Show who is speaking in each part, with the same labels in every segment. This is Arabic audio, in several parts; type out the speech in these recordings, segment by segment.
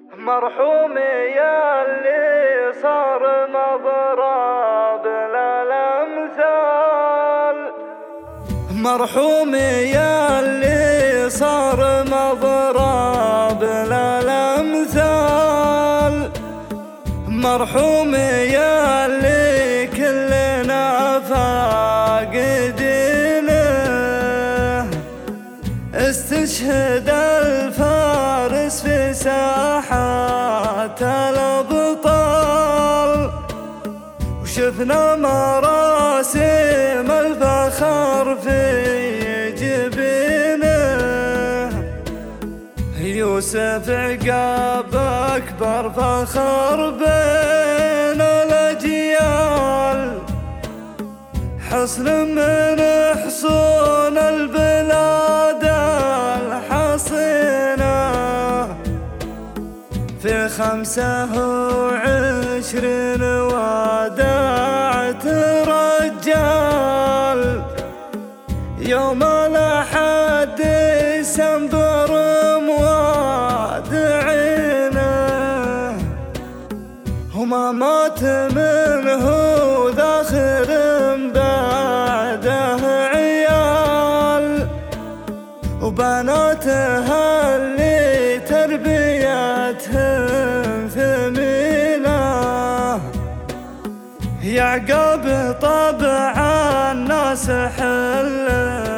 Speaker 1: مرحوم يا اللي صار مضرب للأمثال، مرحوم يا اللي صار مضرب للأمثال، مرحوم يا اللي كلنا فاقدينه. استشهد الفارس في ساحات الأبطال، وشفنا مراسم الفخر في جبينه. يوسف عقاب أكبر فخر بين الأجيال، حصن من حصون البلاد الحصينة. في 25 وداعة رجال، يوم الأحد ديسمبر موادعينه. وما مات منه ذاخر بعده عيال، وبناتها اللي تربيتهم ثمينة. يعقوب طبعا الناس حل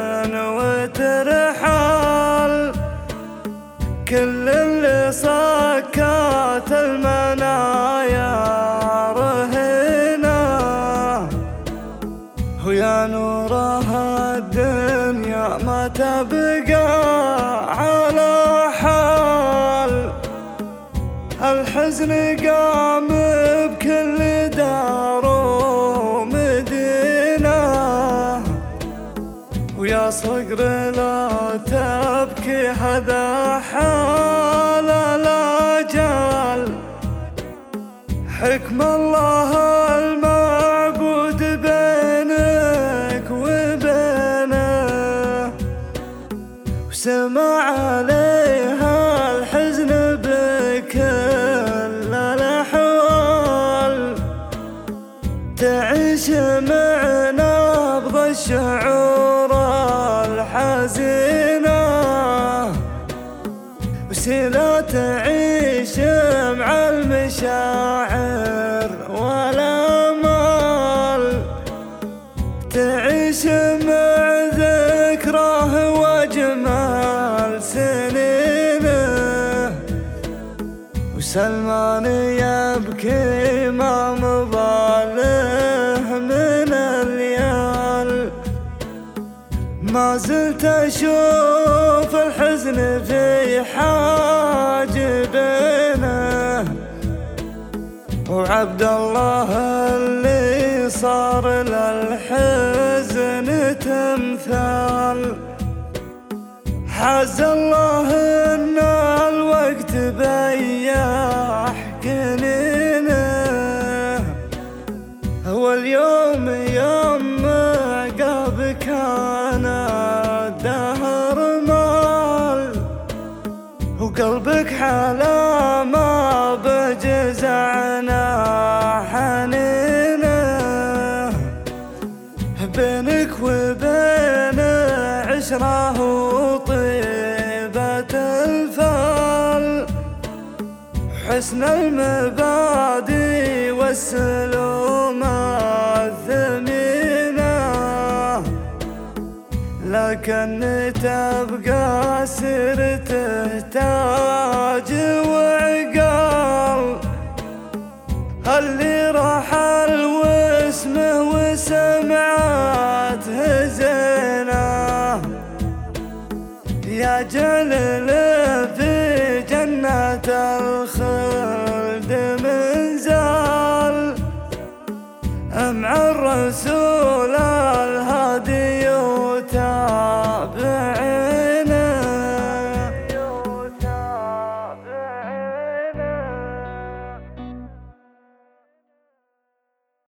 Speaker 1: وترحل، كل اللي صكات المنايا رهينة. ويا نورها الدنيا ما تبقى على حال، الحزن قام بكل دار ومدينة. ويا صقر لا تبكي هذا حال الأجال، حكم الله المعبود بينك وبينه. وسمع عليها الحزن بكل الأحوال، تعيش مع نبض الشعور الحزينة. وسلا تعيش مع المشاعر والأمال، تعيش مع ذكراه وجمال سنينه. وسلمان يبكي ما مضاله من الليال، ما زلت أشوف الحزن في حاجبينه. وعبد الله اللي صار للحزن تمثال، حاز الله إن الوقت بياح كنينه. واليوم يوم عقاب كان الدهر مال، وقلبك حلا ما بجزعنا حنينه. بينك وبين عشره وطيبة الفال، حسن المبادئ والسلوم الثمينة. لكن تبقى سيرته تاج وعقال، اللي رحل واسمه وسمعته زينة. يا جلل في جنة الخلد منزال، مع الرسول